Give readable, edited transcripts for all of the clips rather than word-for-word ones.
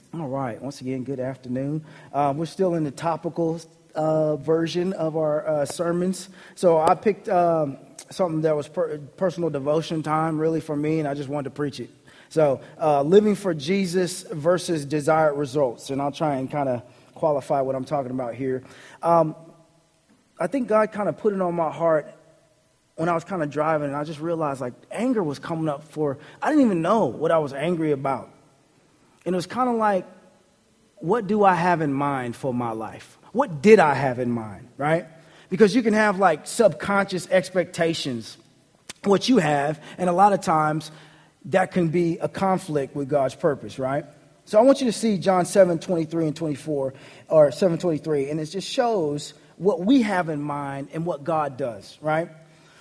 All right. Once again, good afternoon. We're still in the topical version of our sermons. So I picked something that was personal devotion time, really, for me, and I just wanted to preach it. So living for Jesus versus desired results. And I'll try and kind of qualify what I'm talking about here. I think God kind of put it on my heart when I was kind of driving, and I just realized, like, anger was coming up I didn't even know what I was angry about. And it was kind of like, what do I have in mind for my life? What did I have in mind, right? Because you can have like subconscious expectations, what you have, and a lot of times that can be a conflict with God's purpose, right? So I want you to see John 7:23 and 24, or 7:23, and it just shows what we have in mind and what God does, right?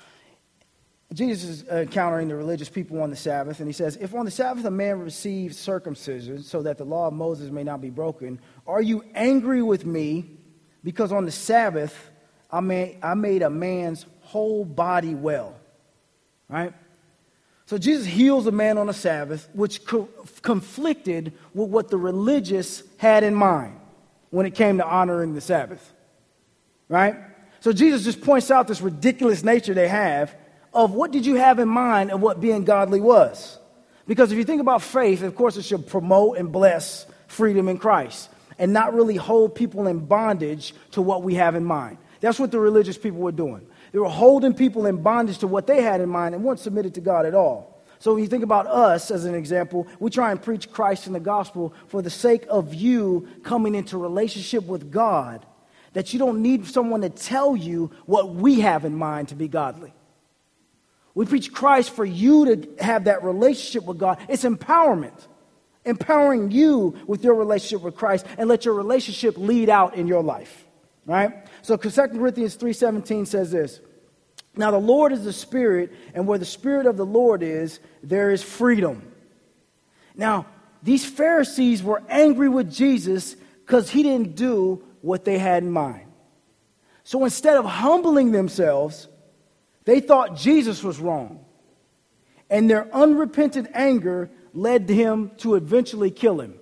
Jesus is encountering the religious people on the Sabbath, and he says, if on the Sabbath a man receives circumcision so that the law of Moses may not be broken, are you angry with me because on the Sabbath I made a man's whole body well? Right? So Jesus heals a man on the Sabbath, which conflicted with what the religious had in mind when it came to honoring the Sabbath. Right? So Jesus just points out this ridiculous nature they have of what did you have in mind of what being godly was. Because if you think about faith, of course, it should promote and bless freedom in Christ and not really hold people in bondage to what we have in mind. That's what the religious people were doing. They were holding people in bondage to what they had in mind and weren't submitted to God at all. So when you think about us as an example, we try and preach Christ in the gospel for the sake of you coming into relationship with God, that you don't need someone to tell you what we have in mind to be godly. We preach Christ for you to have that relationship with God. It's empowerment. Empowering you with your relationship with Christ and let your relationship lead out in your life. Right? So 2 Corinthians 3:17 says this. Now the Lord is the Spirit, and where the Spirit of the Lord is, there is freedom. Now, these Pharisees were angry with Jesus because he didn't do what they had in mind. So instead of humbling themselves, they thought Jesus was wrong, and their unrepentant anger led him to eventually kill him.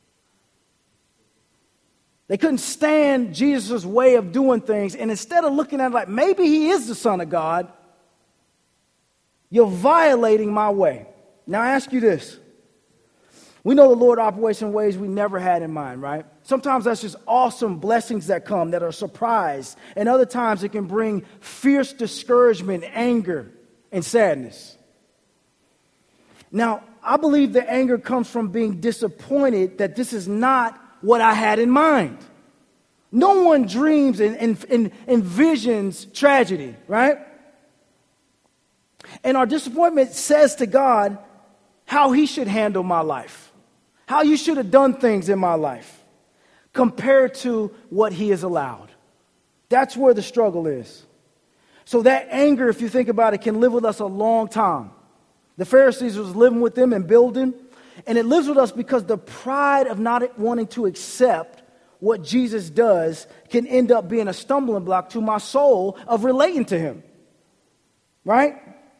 They couldn't stand Jesus' way of doing things, and instead of looking at it like, maybe he is the Son of God, you're violating my way. Now I ask you this. We know the Lord operates in ways we never had in mind, right? Sometimes that's just awesome blessings that come that are a surprise. And other times it can bring fierce discouragement, anger, and sadness. Now, I believe the anger comes from being disappointed that this is not what I had in mind. No one dreams and envisions tragedy, right? And our disappointment says to God how he should handle my life. How you should have done things in my life compared to what he has allowed. That's where the struggle is. So that anger, if you think about it, can live with us a long time. The Pharisees was living with them and building, and it lives with us because the pride of not wanting to accept what Jesus does can end up being a stumbling block to my soul of relating to him. Right?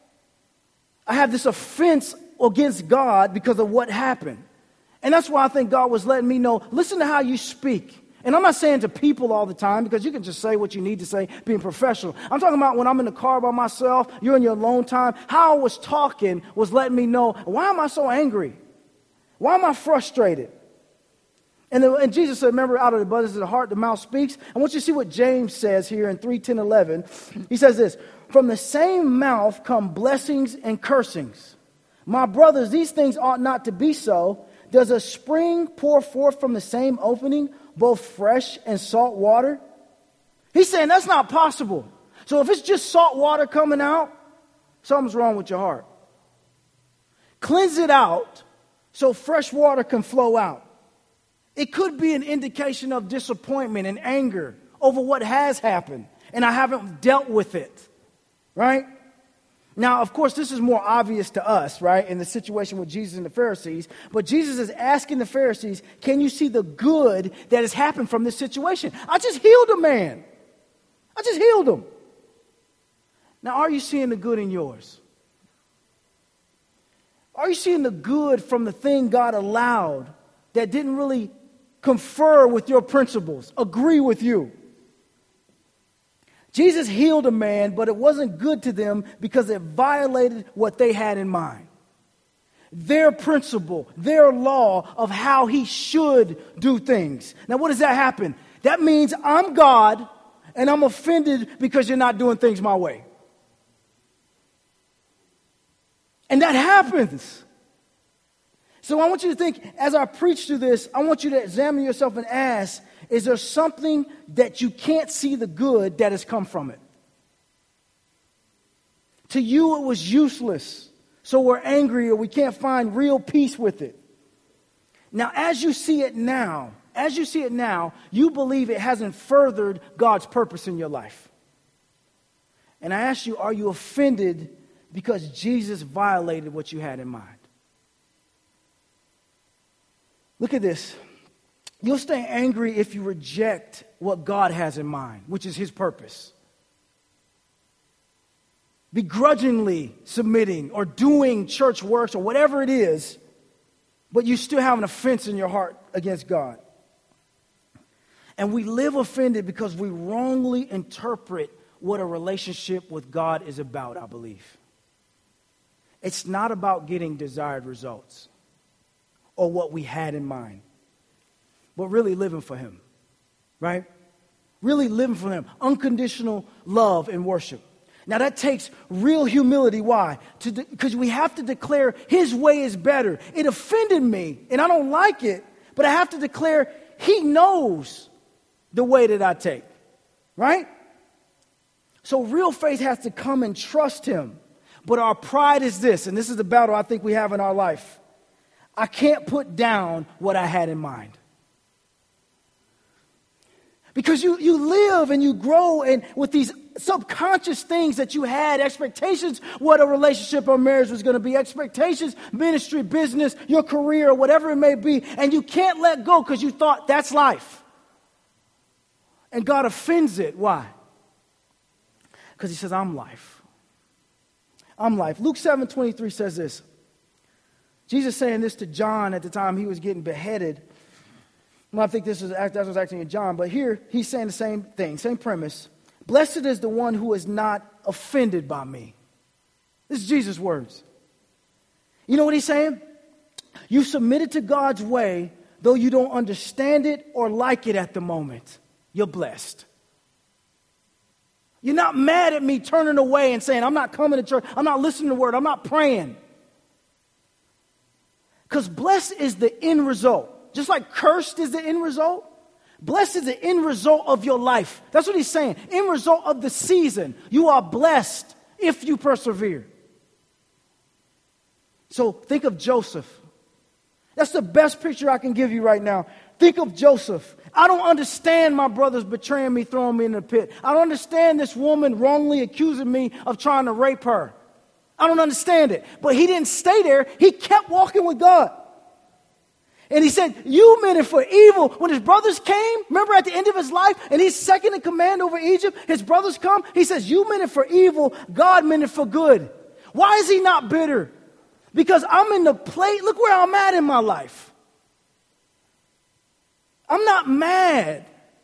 I have this offense against God because of what happened. And that's why I think God was letting me know, listen to how you speak. And I'm not saying to people all the time because you can just say what you need to say, being professional. I'm talking about when I'm in the car by myself, you're in your alone time. How I was talking was letting me know, why am I so angry? Why am I frustrated? And Jesus said, remember, out of the abundance of the heart, the mouth speaks. I want you to see what James says here in 3:10-11. He says this, from the same mouth come blessings and cursings. My brothers, these things ought not to be so. Does a spring pour forth from the same opening both fresh and salt water? He's saying that's not possible. So if it's just salt water coming out, something's wrong with your heart. Cleanse it out so fresh water can flow out. It could be an indication of disappointment and anger over what has happened, and I haven't dealt with it, right? Now, of course, this is more obvious to us, right, in the situation with Jesus and the Pharisees. But Jesus is asking the Pharisees, can you see the good that has happened from this situation? I just healed a man. I just healed him. Now, are you seeing the good in yours? Are you seeing the good from the thing God allowed that didn't really confer with your principles, agree with you. Jesus healed a man, but it wasn't good to them because it violated what they had in mind. Their principle, their law of how he should do things. Now, what does that happen? That means I'm God and I'm offended because you're not doing things my way. And that happens. So I want you to think, as I preach through this, I want you to examine yourself and ask, is there something that you can't see the good that has come from it? To you, it was useless. So we're angry or we can't find real peace with it. Now, as you see it now, you believe it hasn't furthered God's purpose in your life. And I ask you, are you offended because Jesus violated what you had in mind? Look at this. You'll stay angry if you reject what God has in mind, which is his purpose. Begrudgingly submitting or doing church works or whatever it is, but you still have an offense in your heart against God. And we live offended because we wrongly interpret what a relationship with God is about, I believe. It's not about getting desired results or what we had in mind, but really living for him, right? Really living for him. Unconditional love and worship. Now that takes real humility. Why? Because we have to declare his way is better. It offended me and I don't like it, but I have to declare he knows the way that I take, right? So real faith has to come and trust him. But our pride is this, and this is the battle I think we have in our life. I can't put down what I had in mind. Because you live and you grow and with these subconscious things that you had, expectations, what a relationship or marriage was going to be, expectations, ministry, business, your career, whatever it may be, and you can't let go because you thought that's life. And God offends it. Why? Because he says, I'm life. I'm life. Luke 7:23 says this. Jesus saying this to John at the time he was getting beheaded. Well, I think that was actually in John, but here he's saying the same thing, same premise. Blessed is the one who is not offended by me. This is Jesus' words. You know what he's saying? You submitted to God's way, though you don't understand it or like it at the moment. You're blessed. You're not mad at me turning away and saying, I'm not coming to church, I'm not listening to the word, I'm not praying. Because blessed is the end result. Just like cursed is the end result, blessed is the end result of your life. That's what he's saying. End result of the season. You are blessed if you persevere. So think of Joseph. That's the best picture I can give you right now. Think of Joseph. I don't understand my brothers betraying me, throwing me in the pit. I don't understand this woman wrongly accusing me of trying to rape her. I don't understand it. But he didn't stay there. He kept walking with God. And he said, you meant it for evil. When his brothers came, remember at the end of his life, and he's second in command over Egypt, his brothers come, he says, you meant it for evil, God meant it for good. Why is he not bitter? Because I'm in the place, look where I'm at in my life. I'm not mad.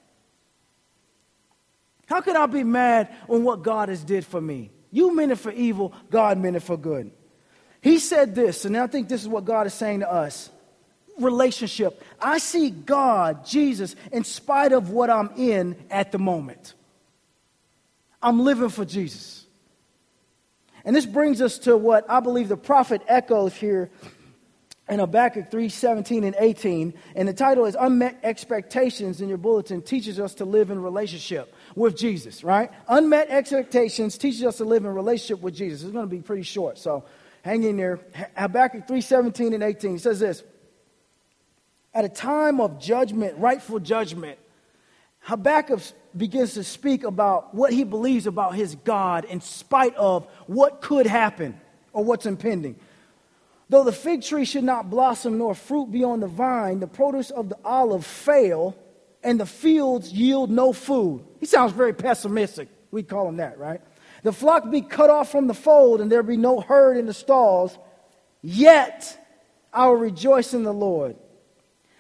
How could I be mad on what God has did for me? You meant it for evil, God meant it for good. He said this, and I think this is what God is saying to us. Relationship. I see God, Jesus, in spite of what I'm in at the moment. I'm living for Jesus. And this brings us to what I believe the prophet echoes here in Habakkuk 3:17 and 18. And the title is Unmet Expectations in your bulletin teaches us to live in relationship with Jesus, right? Unmet Expectations teaches us to live in relationship with Jesus. It's going to be pretty short, so hang in there. Habakkuk 3:17 and 18 says this. At a time of judgment, rightful judgment, Habakkuk begins to speak about what he believes about his God in spite of what could happen or what's impending. Though the fig tree should not blossom nor fruit be on the vine, the produce of the olive fail, and the fields yield no food. He sounds very pessimistic. We call him that, right? The flock be cut off from the fold, and there be no herd in the stalls. Yet I will rejoice in the Lord.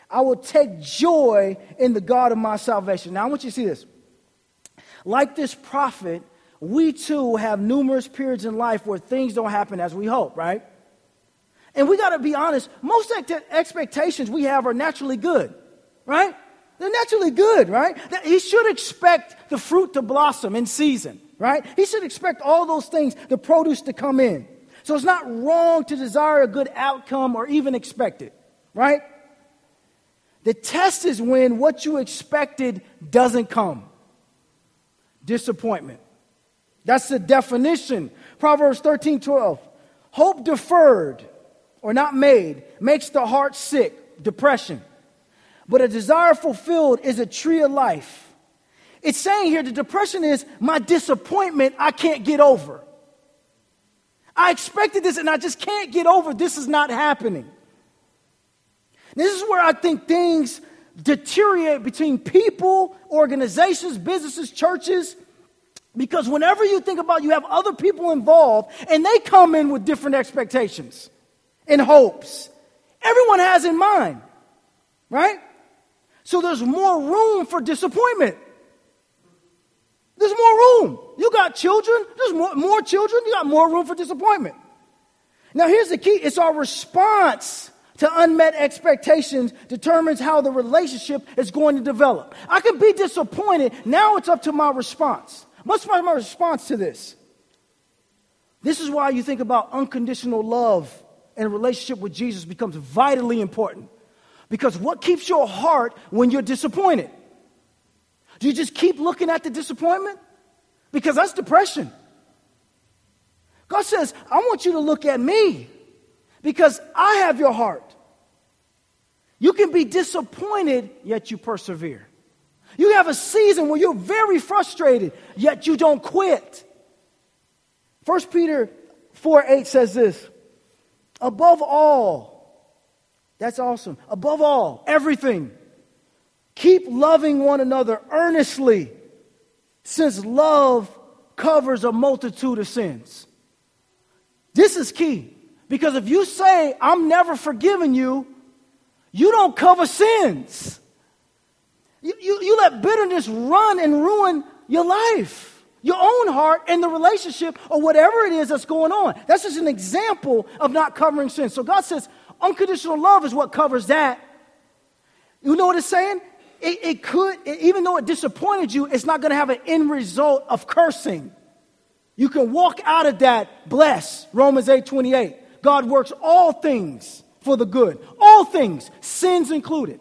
I will take joy in the God of my salvation. Now, I want you to see this. Like this prophet, we too have numerous periods in life where things don't happen as we hope, right? And we got to be honest, most expectations we have are naturally good, right? They're naturally good, right? He should expect the fruit to blossom in season, right? He should expect all those things, the produce to come in. So it's not wrong to desire a good outcome or even expect it, right? The test is when what you expected doesn't come. Disappointment. That's the definition. Proverbs 13:12. Hope deferred or not made makes the heart sick, depression. But a desire fulfilled is a tree of life. It's saying here the depression is my disappointment I can't get over. I expected this and I just can't get over. This is not happening. This is where I think things deteriorate between people, organizations, businesses, churches. Because whenever you think about, you have other people involved and they come in with different expectations and hopes. Everyone has in mind, right? So there's more room for disappointment. There's more room. You got children, there's more children, you got more room for disappointment. Now here's the key. It's our response to unmet expectations determines how the relationship is going to develop. I can be disappointed. Now it's up to my response. What's my response to this? This is why you think about unconditional love and a relationship with Jesus becomes vitally important. Because what keeps your heart when you're disappointed? Do you just keep looking at the disappointment? Because that's depression. God says, I want you to look at me because I have your heart. You can be disappointed, yet you persevere. You have a season where you're very frustrated, yet you don't quit. 1 Peter 4:8 says this, above all, that's awesome, above all, everything, keep loving one another earnestly, since love covers a multitude of sins. This is key, because if you say, I'm never forgiving you, you don't cover sins. You let bitterness run and ruin your life, your own heart, and the relationship or whatever it is that's going on. That's just an example of not covering sin. So God says unconditional love is what covers that. You know what it's saying? It could, even though it disappointed you, it's not going to have an end result of cursing. You can walk out of that blessed. Romans 8:28. God works all things for the good. All things, sins included.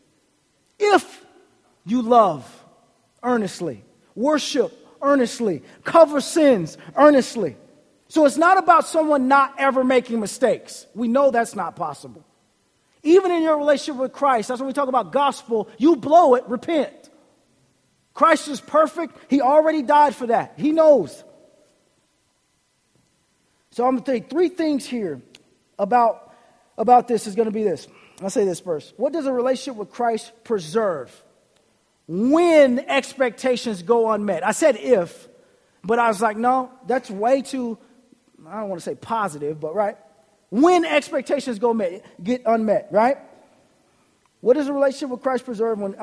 If you love earnestly, worship earnestly, cover sins earnestly. So it's not about someone not ever making mistakes. We know that's not possible. Even in your relationship with Christ, that's when we talk about gospel, you blow it, repent. Christ is perfect. He already died for that. He knows. So I'm going to take three things here about this is going to be this. I'll say this first. What does a relationship with Christ preserve when expectations go unmet? I said if, but I was like, no, that's way too, I don't want to say positive, but right. When expectations get unmet, right? What does a relationship with Christ preserve when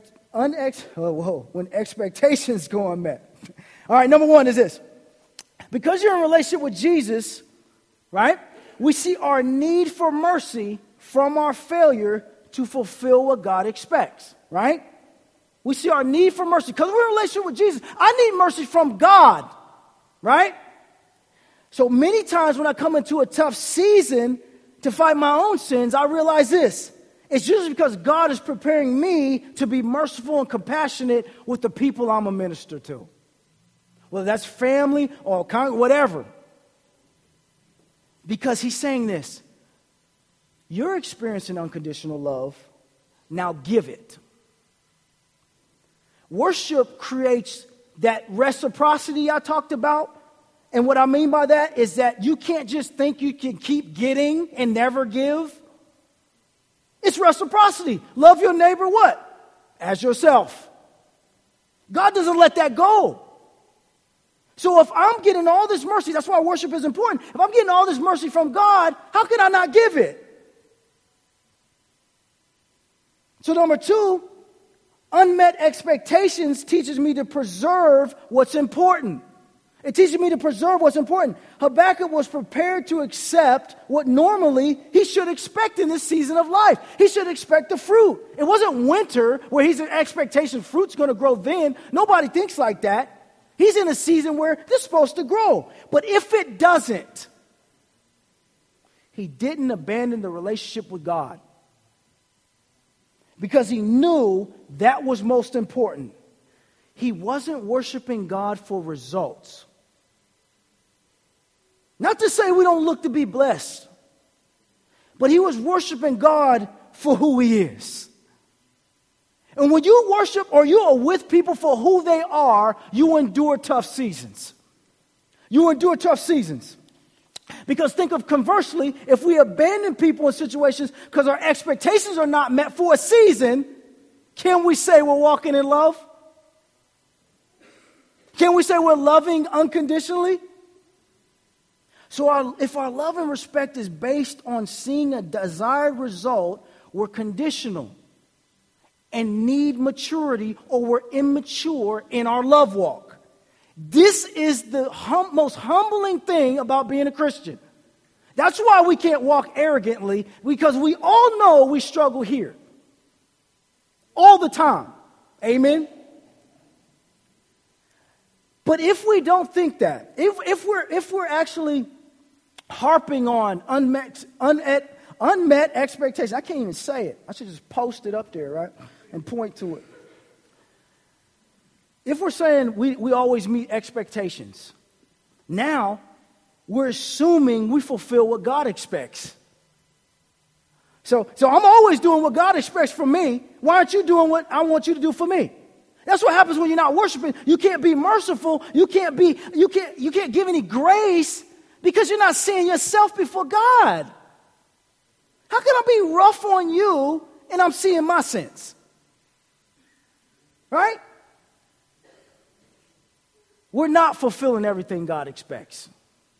when expectations go unmet? All right, number one is this. Because you're in a relationship with Jesus, right, we see our need for mercy from our failure to fulfill what God expects, right? We see our need for mercy. Because we're in a relationship with Jesus, I need mercy from God, right? So many times when I come into a tough season to fight my own sins, I realize this. It's usually because God is preparing me to be merciful and compassionate with the people I'm a minister to. Whether that's family or whatever. Because he's saying this. You're experiencing unconditional love. Now give it. Worship creates that reciprocity I talked about. And what I mean by that is that you can't just think you can keep getting and never give. It's reciprocity. Love your neighbor what? As yourself. God doesn't let that go. So if I'm getting all this mercy, that's why worship is important. If I'm getting all this mercy from God, how can I not give it? So number two, unmet expectations teaches me to preserve what's important. It teaches me to preserve what's important. Habakkuk was prepared to accept what normally he should expect in this season of life. He should expect the fruit. It wasn't winter where he's in expectation fruit's going to grow then. Nobody thinks like that. He's in a season where this is supposed to grow. But if it doesn't, he didn't abandon the relationship with God because he knew that was most important. He wasn't worshiping God for results. Not to say we don't look to be blessed, but he was worshiping God for who he is. And when you worship or you are with people for who they are, you endure tough seasons. You endure tough seasons. Because think of conversely, if we abandon people in situations because our expectations are not met for a season, can we say we're walking in love? Can we say we're loving unconditionally? So if our love and respect is based on seeing a desired result, we're conditional and need maturity, or we're immature in our love walk. This is the most humbling thing about being a Christian. That's why we can't walk arrogantly, because we all know we struggle here. All the time. Amen? But if we don't think that, if we're actually harping on unmet expectations, I can't even say it. I should just post it up there, right, and point to it. If we're saying we always meet expectations, now we're assuming we fulfill what God expects. So I'm always doing what God expects from me. Why aren't you doing what I want you to do for me? That's what happens when you're not worshiping. You can't be merciful. You can't give any grace because you're not seeing yourself before God. How can I be rough on you and I'm seeing my sins? Right? We're not fulfilling everything God expects.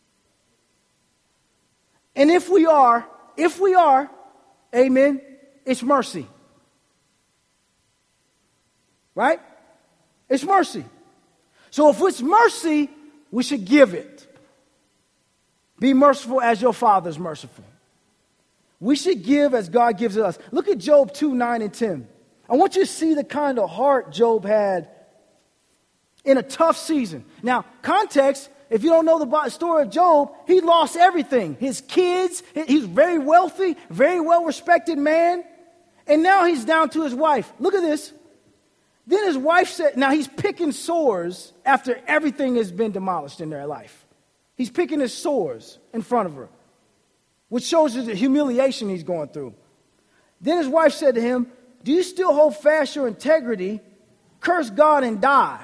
And if we are, amen, it's mercy. Right? It's mercy. So if it's mercy, we should give it. Be merciful as your Father's merciful. We should give as God gives us. Look at Job 2, 9 and 10. I want you to see the kind of heart Job had in a tough season. Now, context, if you don't know the story of Job, he lost everything. His kids, he's very wealthy, very well-respected man. And now he's down to his wife. Look at this. Then his wife said, now he's picking sores after everything has been demolished in their life. He's picking his sores in front of her, which shows you the humiliation he's going through. Then his wife said to him, do you still hold fast your integrity? Curse God and die.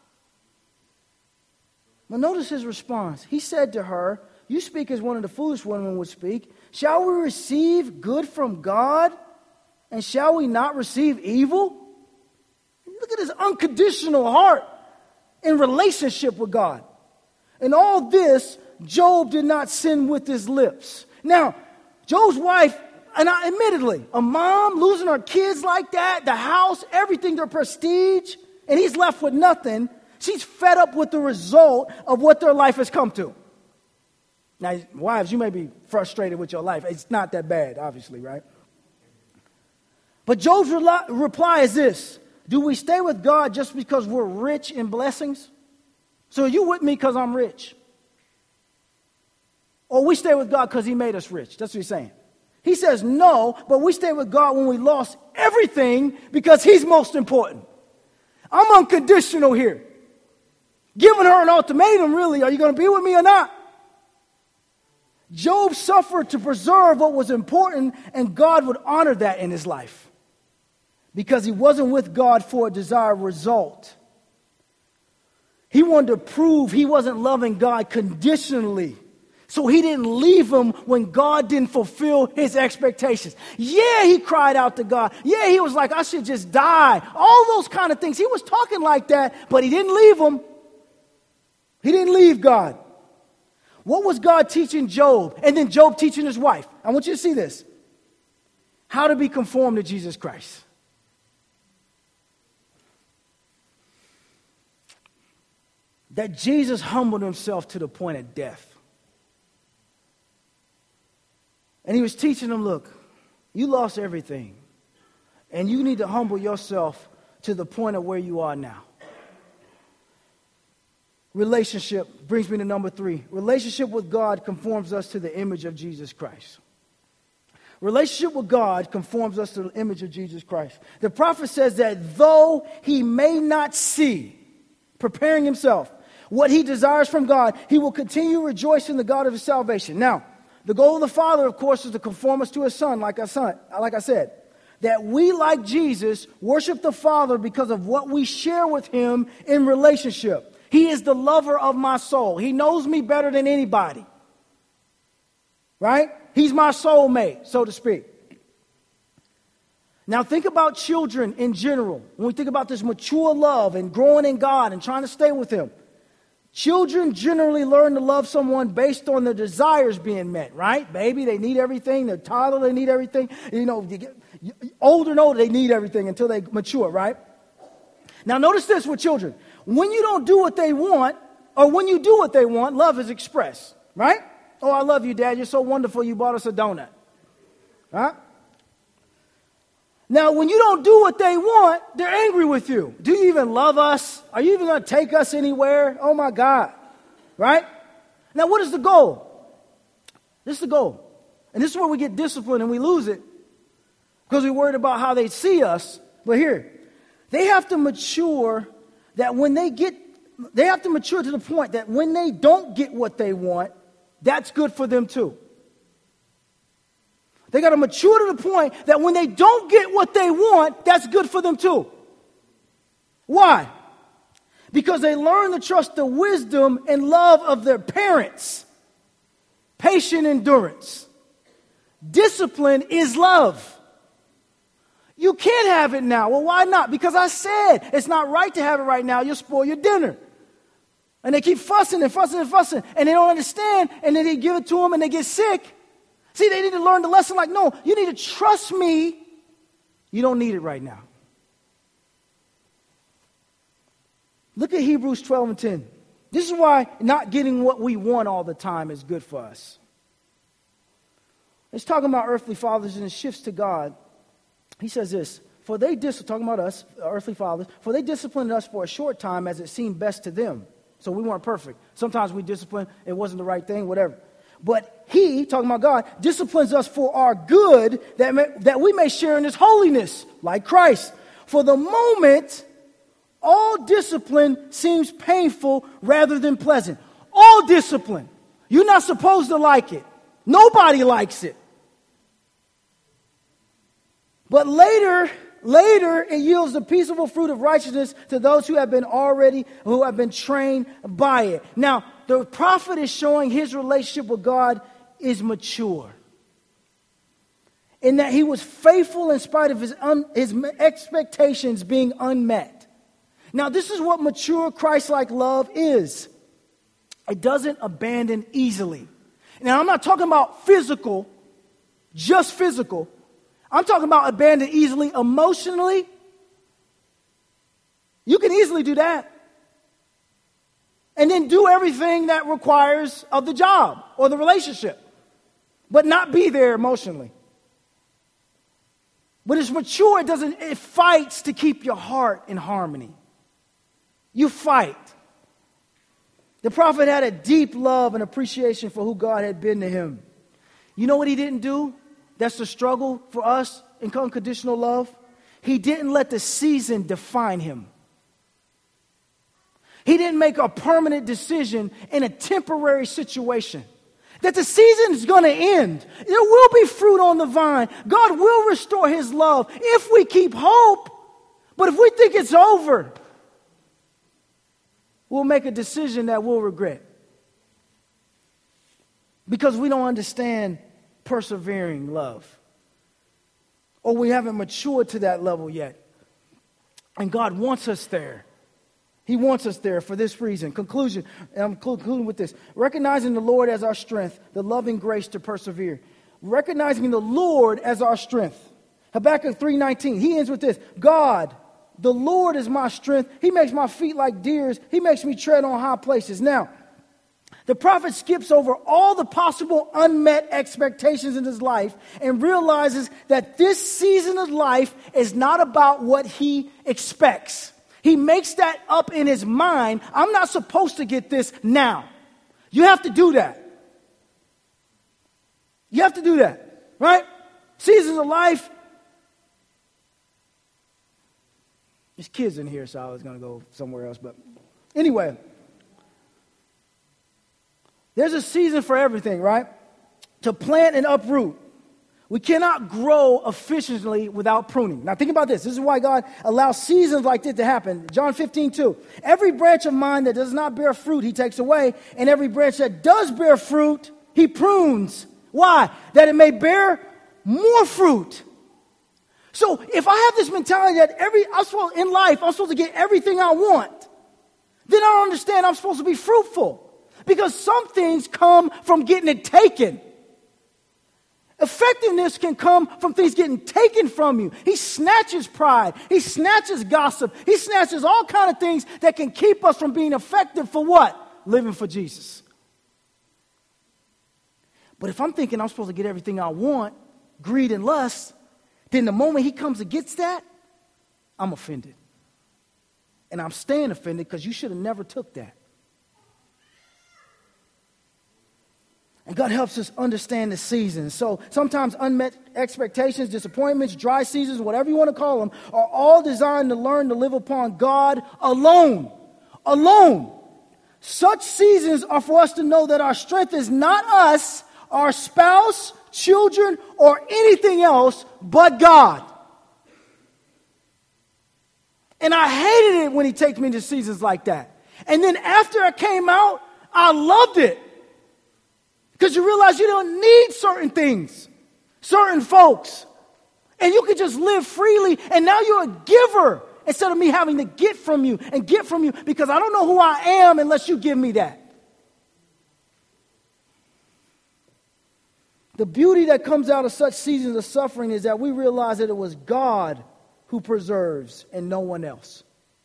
Well, notice his response. He said to her, you speak as one of the foolish women would speak. Shall we receive good from God? And shall we not receive evil? Look at his unconditional heart in relationship with God. And all this, Job did not sin with his lips. Now, Job's wife, and admittedly, a mom losing her kids like that, the house, everything, their prestige, and he's left with nothing. She's fed up with the result of what their life has come to. Now, wives, you may be frustrated with your life. It's not that bad, obviously, right? But Job's reply is this. Do we stay with God just because we're rich in blessings? So are you with me because I'm rich? Or we stay with God because he made us rich? That's what he's saying. He says no, but we stay with God when we lost everything because he's most important. I'm unconditional here. Giving her an ultimatum, really. Are you going to be with me or not? Job suffered to preserve what was important, and God would honor that in his life. Because he wasn't with God for a desired result. He wanted to prove he wasn't loving God conditionally. So he didn't leave him when God didn't fulfill his expectations. Yeah, he cried out to God. Yeah, he was like, I should just die. All those kind of things. He was talking like that, but he didn't leave him. He didn't leave God. What was God teaching Job? And then Job teaching his wife. I want you to see this. How to be conformed to Jesus Christ. that Jesus humbled himself to the point of death. And he was teaching them, look, you lost everything. And you need to humble yourself to the point of where you are now. Relationship brings me to number 3. Relationship with God conforms us to the image of Jesus Christ. Relationship with God conforms us to the image of Jesus Christ. The prophet says that though he may not see, preparing himself, what he desires from God, he will continue to rejoice in the God of his salvation. Now, the goal of the Father, of course, is to conform us to his Son, like I said. That we, like Jesus, worship the Father because of what we share with him in relationship. He is the lover of my soul. He knows me better than anybody. Right? He's my soulmate, so to speak. Now think about children in general. When we think about this mature love and growing in God and trying to stay with him. Children generally learn to love someone based on their desires being met, right? Baby, they need everything. They're toddler, they need everything. You know, older and older, they need everything until they mature, right? Now notice this with children. When you don't do what they want, or when you do what they want, love is expressed, right? Oh, I love you, Dad. You're so wonderful. You bought us a donut. Right? Now, when you don't do what they want, they're angry with you. Do you even love us? Are you even going to take us anywhere? Oh, my God. Right? Now, what is the goal? This is the goal. And this is where we get disciplined and we lose it because we're worried about how they see us. But here, they have to mature that when they have to mature to the point that when they don't get what they want, that's good for them too. They got to mature to the point that when they don't get what they want, that's good for them too. Why? Because they learn to trust the wisdom and love of their parents. Patient endurance. Discipline is love. You can't have it now. Well, why not? Because I said it's not right to have it right now. You'll spoil your dinner. And they keep fussing and fussing and fussing. And they don't understand. And then they give it to them and they get sick. See, they need to learn the lesson like, no, you need to trust me. You don't need it right now. Look at Hebrews 12 and 10. This is why not getting what we want all the time is good for us. It's talking about earthly fathers and it shifts to God. He says this, talking about us, earthly fathers, for they disciplined us for a short time as it seemed best to them. So we weren't perfect. Sometimes we discipline, it wasn't the right thing, whatever. But he, talking about God, disciplines us for our good that we may share in his holiness, like Christ. For the moment, all discipline seems painful rather than pleasant. All discipline. You're not supposed to like it. Nobody likes it. But later it yields the peaceable fruit of righteousness to those who have been trained by it. Now, the prophet is showing his relationship with God is mature. In that he was faithful in spite of his expectations being unmet. Now, this is what mature Christ-like love is. It doesn't abandon easily. Now, I'm not talking about physical, just physical. I'm talking about abandon easily emotionally. You can easily do that. And then do everything that requires of the job or the relationship. But not be there emotionally. But it's mature, it fights to keep your heart in harmony. You fight. The prophet had a deep love and appreciation for who God had been to him. You know what he didn't do? That's the struggle for us in unconditional love. He didn't let the season define him. He didn't make a permanent decision in a temporary situation. That the season is going to end. There will be fruit on the vine. God will restore his love if we keep hope. But if we think it's over, we'll make a decision that we'll regret. Because we don't understand persevering love. Or we haven't matured to that level yet. And God wants us there. He wants us there for this reason. Conclusion, and I'm concluding with this. Recognizing the Lord as our strength, the loving grace to persevere. Recognizing the Lord as our strength. Habakkuk 3:19, he ends with this. God, The Lord is my strength. He makes my feet like deer's. He makes me tread on high places. Now, the prophet skips over all the possible unmet expectations in his life and realizes that this season of life is not about what he expects. He makes that up in his mind. I'm not supposed to get this now. You have to do that. You have to do that, right? Seasons of life. There's kids in here, so I was going to go somewhere else. But anyway, there's a season for everything, right? To plant and uproot. We cannot grow efficiently without pruning. Now think about this. This is why God allows seasons like this to happen. John 15:2. Every branch of mine that does not bear fruit, he takes away. And every branch that does bear fruit, he prunes. Why? That it may bear more fruit. So if I have this mentality that in life, I'm supposed to get everything I want, then I don't understand I'm supposed to be fruitful. Because some things come from getting it taken. Effectiveness can come from things getting taken from you. He snatches pride. He snatches gossip. He snatches all kinds of things that can keep us from being effective for what? Living for Jesus. But if I'm thinking I'm supposed to get everything I want, greed and lust, then the moment he comes and gets that, I'm offended. And I'm staying offended because you should have never took that. And God helps us understand the seasons. So sometimes unmet expectations, disappointments, dry seasons, whatever you want to call them, are all designed to learn to live upon God alone. Alone. Such seasons are for us to know that our strength is not us, our spouse, children, or anything else but God. And I hated it when he takes me to seasons like that. And then after I came out, I loved it. Because you realize you don't need certain things, certain folks. And you can just live freely. And now you're a giver instead of me having to get from you because I don't know who I am unless you give me that. The beauty that comes out of such seasons of suffering is that we realize that it was God who preserves and no one else.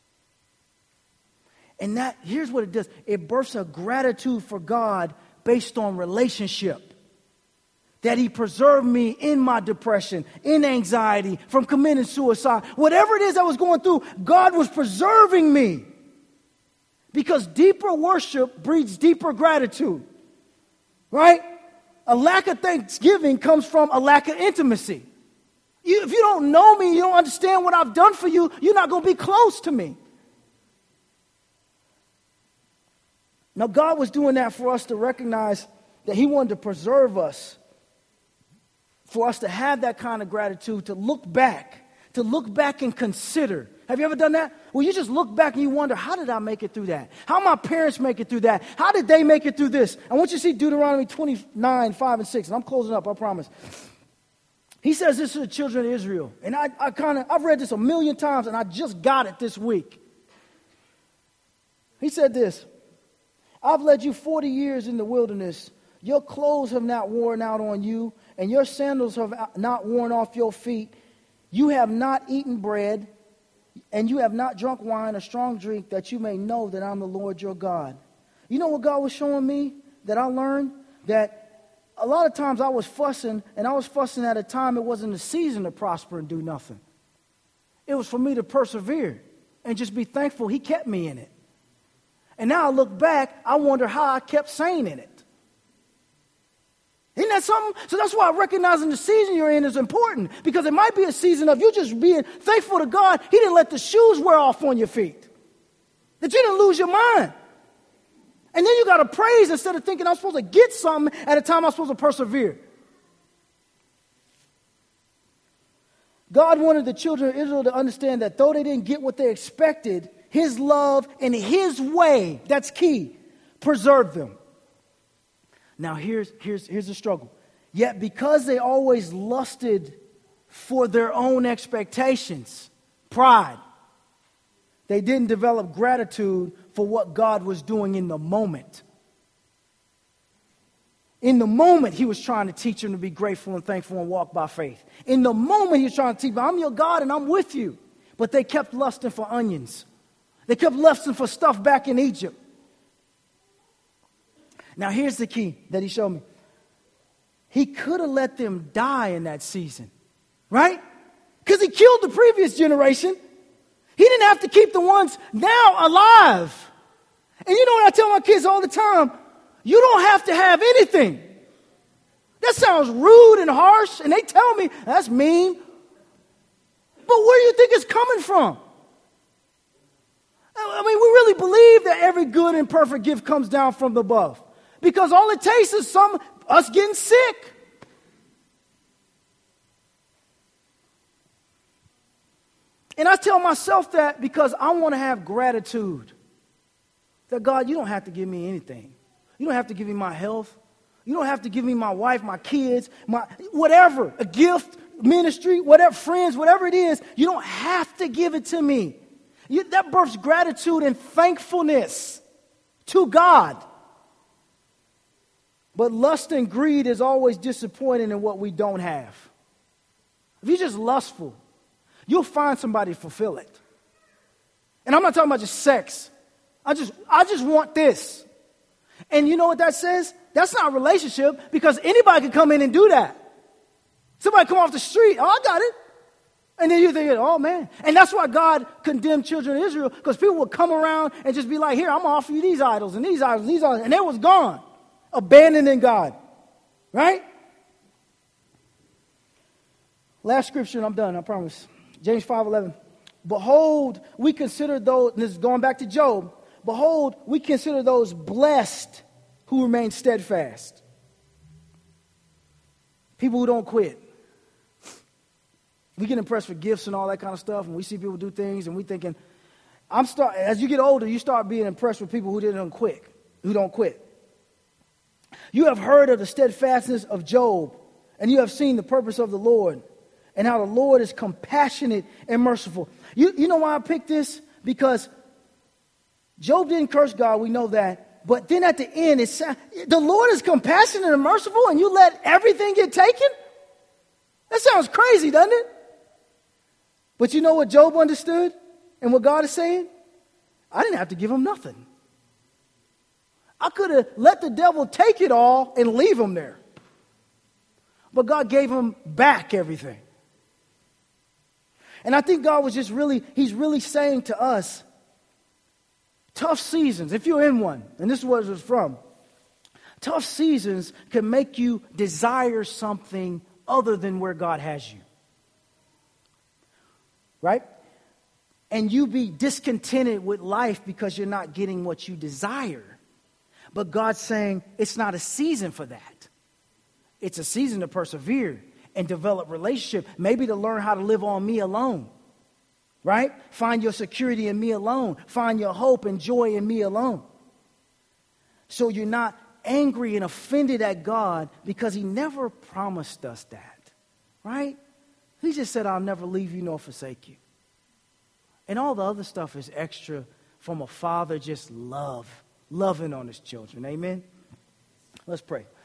And here's what it does. It births a gratitude for God based on relationship. That he preserved me in my depression, in anxiety, from committing suicide. Whatever it is I was going through, God was preserving me. Because deeper worship breeds deeper gratitude. Right? A lack of thanksgiving comes from a lack of intimacy. If you don't know me, you don't understand what I've done for you, you're not going to be close to me. Now, God was doing that for us to recognize that he wanted to preserve us, for us to have that kind of gratitude, to look back and consider. Have you ever done that? Well, you just look back and you wonder, how did I make it through that? How my parents make it through that? How did they make it through this? I want you to see Deuteronomy 29, 5, and 6, and I'm closing up, I promise. He says this to the children of Israel, and I've read this a million times, and I just got it this week. He said this. I've led you 40 years in the wilderness. Your clothes have not worn out on you, and your sandals have not worn off your feet. You have not eaten bread, and you have not drunk wine or strong drink, that you may know that I'm the Lord your God. You know what God was showing me that I learned? That a lot of times I was fussing, and I was fussing at a time it wasn't a season to prosper and do nothing. It was for me to persevere and just be thankful he kept me in it. And now I look back, I wonder how I kept sane in it. Isn't that something? So that's why recognizing the season you're in is important. Because it might be a season of you just being thankful to God. He didn't let the shoes wear off on your feet. That you didn't lose your mind. And then you got to praise instead of thinking I'm supposed to get something at a time I'm supposed to persevere. God wanted the children of Israel to understand that though they didn't get what they expected, his love and his way, that's key, preserved them. Now here's the struggle. Yet because they always lusted for their own expectations, pride, they didn't develop gratitude for what God was doing in the moment. In the moment, he was trying to teach them to be grateful and thankful and walk by faith. In the moment, he was trying to teach them, I'm your God and I'm with you. But they kept lusting for onions. They kept lusting for stuff back in Egypt. Now here's the key that he showed me. He could have let them die in that season, right? Because he killed the previous generation. He didn't have to keep the ones now alive. And you know what I tell my kids all the time? You don't have to have anything. That sounds rude and harsh, and they tell me, that's mean. But where do you think it's coming from? I mean, we really believe that every good and perfect gift comes down from above. Because all it takes is us getting sick. And I tell myself that because I want to have gratitude. That God, you don't have to give me anything. You don't have to give me my health. You don't have to give me my wife, my kids, my whatever, a gift, ministry, whatever, friends, whatever it is. You don't have to give it to me. That births gratitude and thankfulness to God. But lust and greed is always disappointing in what we don't have. If you're just lustful, you'll find somebody to fulfill it. And I'm not talking about just sex. I just want this. And you know what that says? That's not a relationship, because anybody can come in and do that. Somebody come off the street, oh, I got it. And then you're thinking, oh, man. And that's why God condemned children of Israel, because people would come around and just be like, here, I'm going to offer you these idols and these idols, these idols. And it was gone, abandoning God. Right? Last scripture, and I'm done, I promise. James 5:11. Behold, we consider those, and this is going back to Job, behold, we consider those blessed who remain steadfast. People who don't quit. We get impressed with gifts and all that kind of stuff, and we see people do things, and we thinking, as you get older, you start being impressed with people who don't quit. You have heard of the steadfastness of Job, and you have seen the purpose of the Lord, and how the Lord is compassionate and merciful. You know why I picked this? Because Job didn't curse God, we know that. But then at the end, the Lord is compassionate and merciful, and you let everything get taken? That sounds crazy, doesn't it? But you know what Job understood and what God is saying? I didn't have to give him nothing. I could have let the devil take it all and leave him there. But God gave him back everything. And I think God was he's really saying to us, tough seasons, if you're in one, and this is what it was from, tough seasons can make you desire something other than where God has you. Right? And you be discontented with life because you're not getting what you desire. But God's saying it's not a season for that. It's a season to persevere and develop relationship. Maybe to learn how to live on me alone. Right? Find your security in me alone. Find your hope and joy in me alone. So you're not angry and offended at God because he never promised us that. Right? He just said, I'll never leave you nor forsake you. And all the other stuff is extra from a father just loving on his children. Amen? Let's pray.